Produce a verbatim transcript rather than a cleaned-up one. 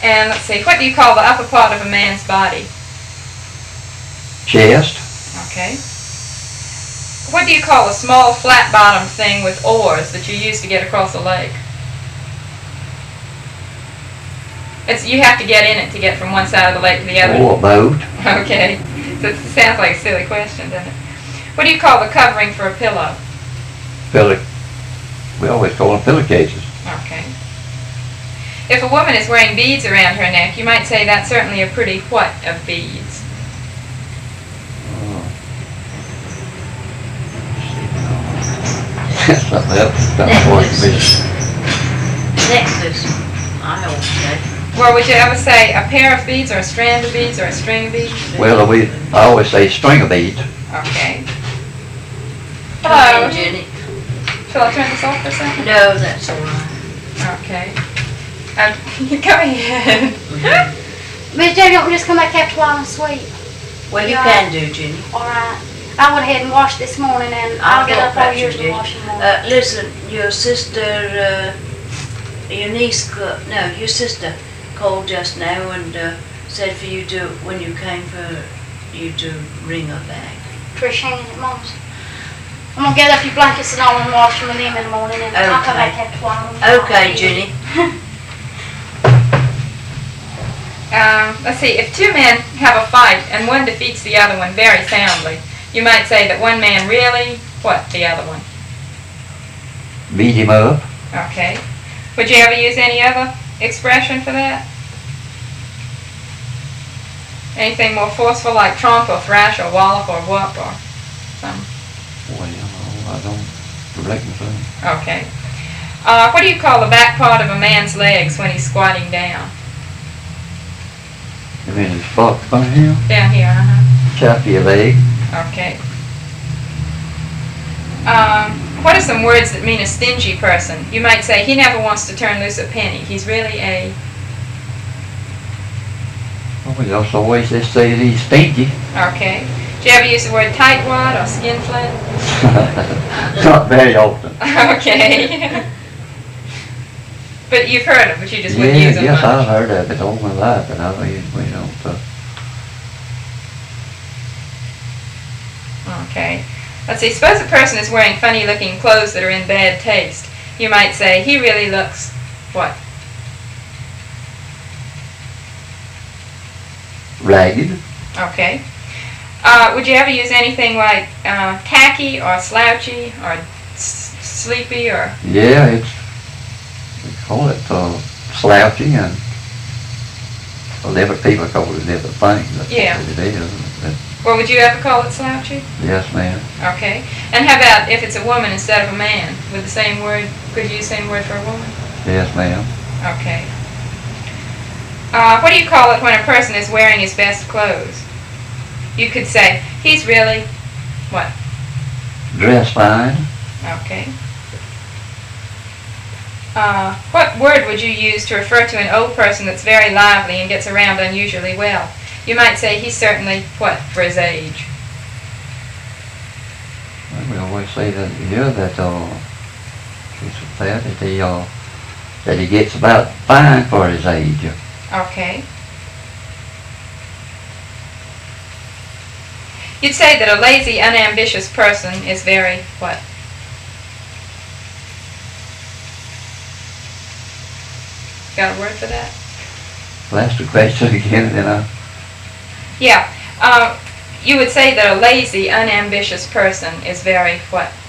And let's see, what do you call the upper part of a man's body? Chest. Okay. What do you call a small flat-bottomed thing with oars that you use to get across a lake? It's, you have to get in it to get from one side of the lake to the other. Oh, a boat. Okay. So it sounds like a silly question, doesn't it? What do you call the covering for a pillow? Pillow. We always call them pillowcases. Okay. If a woman is wearing beads around her neck, you might say that's certainly a pretty what of beads? Oh. Something else. Necklace. Necklace, I always say. Well, would you ever say a pair of beads or a strand of beads or a string of beads? Well, we, I always say string of beads. Okay. Come Hello. in, Jenny. Shall I turn this off for a second? No, that's all right. Okay. Um, go ahead. Miss Jenny, don't we just come back after a while and sweep? Well, you Yeah. can do, Jenny. All right. I went ahead and washed this morning, and I'll, I'll get go up all back yours to and you. wash them more. Uh, listen, your sister, uh, your niece, ca- no, your sister called just now and uh, said for you to, when you came for you to ring her back. Trish Hannon at Mom's. I'm gonna get up your blankets and all and wash them with them in the morning, and I'll come Okay. back after a while. Okay, Jenny. Um, let's see, if two men have a fight and one defeats the other one very soundly, you might say that one man really, what, the other one? Beat him up. Okay. Would you ever use any other expression for that? Anything more forceful like trump or thrash or wallop or whoop or something? Well, I don't reckon so. Okay. Uh, what do you call the back part of a man's legs when he's squatting down? You mean his butt from here? Down here, uh-huh. Chop your leg. Okay. Um, what are some words that mean a stingy person? You might say, he never wants to turn loose a penny. He's really a... Well, we also always just say that he's stinky. Okay. Do you ever use the word tightwad or skinflint? Not very often. Okay. But you've heard them, but you just wouldn't Yeah, use them yes, much. I've heard of it all my life, and I mean, we don't. Uh, Okay. Let's see. Suppose a person is wearing funny-looking clothes that are in bad taste. You might say, he really looks, what? ragged. Okay. Uh, would you ever use anything like uh, tacky or slouchy or s- sleepy or... Yeah, it's, we call it uh, slouchy, and well, different people call it different things. That's Yeah. what it is. But, Well, would you ever call it slouchy? yes, ma'am. Okay. And how about if it's a woman instead of a man? With the same word, could you use the same word for a woman? Yes, ma'am. Okay. Uh, what do you call it when a person is wearing his best clothes? You could say, he's really, what? Dress fine. Okay. Uh, what word would you use to refer to an old person that's very lively and gets around unusually well? You might say he's certainly, what, for his age? Well, we always say that here that uh, it's that that he uh, that he gets about fine for his age. Okay. You'd say that a lazy, unambitious person is very, what? Got a word for that? Well, that's the question again, then I. Yeah. Uh, you would say that a lazy, unambitious person is very, what?